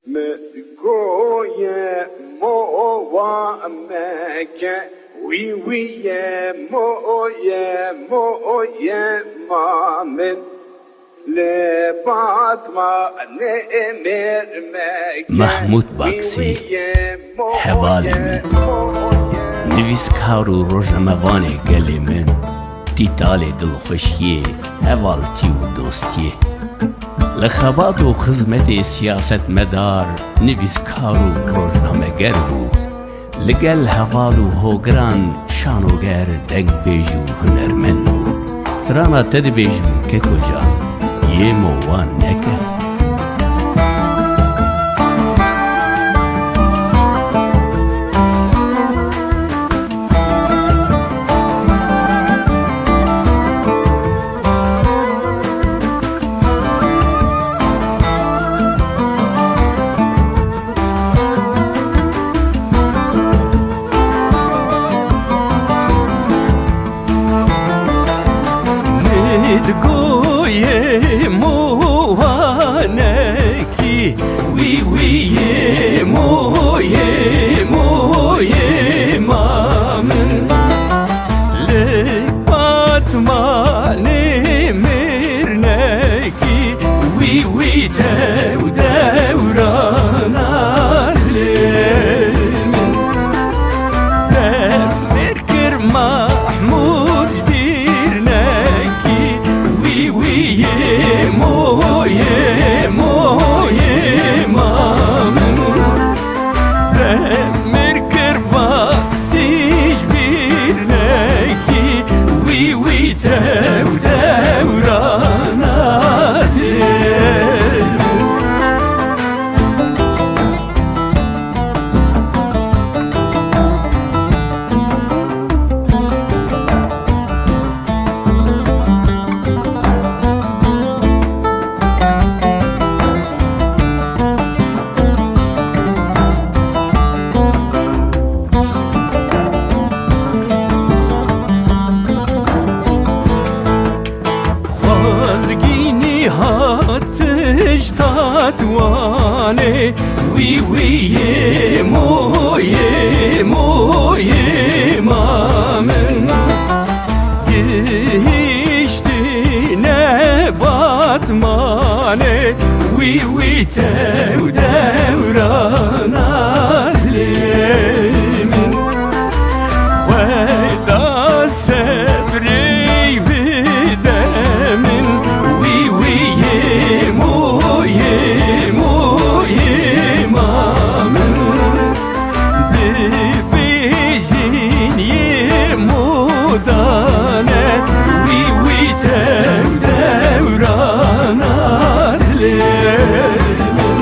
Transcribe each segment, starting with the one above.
مگوی مو مکه وی موی مامن محمود باکسی حوالی من نویسکار و روزنامه‌وان گلی من دیتال دلخوشی حوالتی و دوستی لخبات و خدمت سیاست مدار نویسکار و روزنامه‌گر بود لگل حوال و هوگران شانوگر دنگ بیج و هنرمند بود ترانا تد بیجم که کجا یه موان نکه گوی موانکی وی موی مامن لبات مانی مرنکی وی دو دوران لیمن مرکر محمود وی موی مامن مرکر باکسیش بیرنکی وی دورانات هاتش تاتوانه وی موی مامن گشتی نبات مانه وی تو دورانات لیمن ودا صبری بدمن موی مامن بیجین یه مودانه وی دورانات لیمن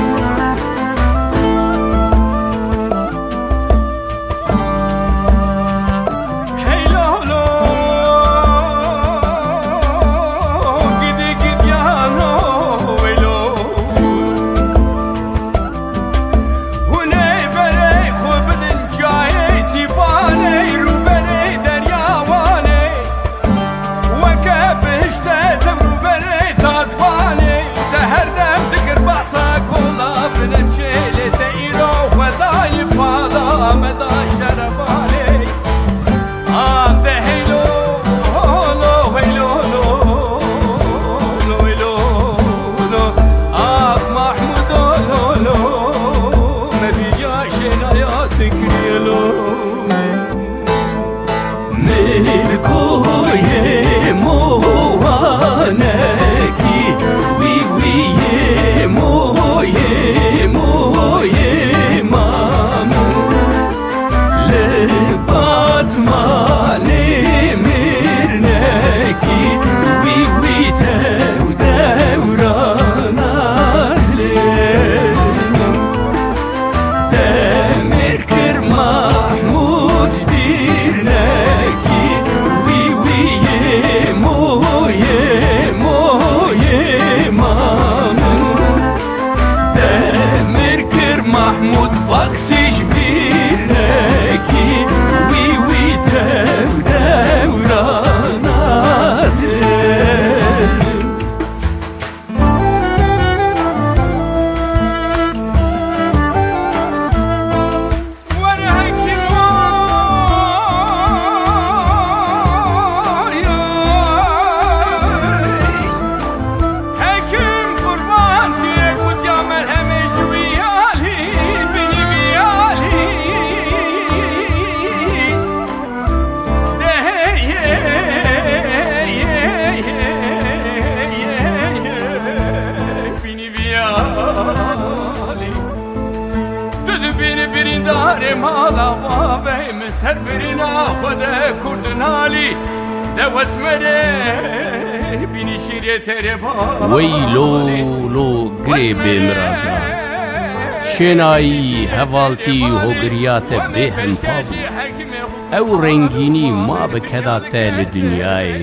گوی موانکی وی موی مامن لبات مانی مرنکی وی تو دورانات لیمن دمرکر محمود بیرنکی موی مامن دمرکر محمود باکسیش بیرنکی وی دورانات دار مالا بابي مسر برنا خود كردنالي دوز مره بینی شیره تره با ویلو گریب مرازا شنایی هوالتی هوگریات به هم پابو او رنگینی ما بکدا تل دنیای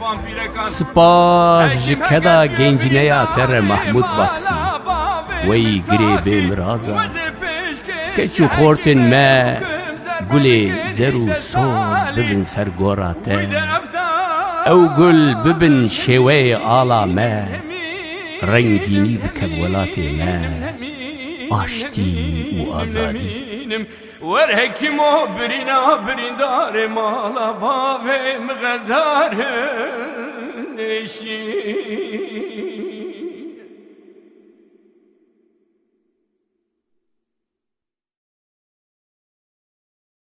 سپاس جکدا گنجنیا تر محمود بخسی وی گریب مرازا کچو خورتن ما گلی زرو سور ببن سر گوراته او گل ببن شوی آلا ما رنگینی بکب ولات ما آشتی و آزادی ورهکی مو برینا بریندار مالا باوی مقدار نشی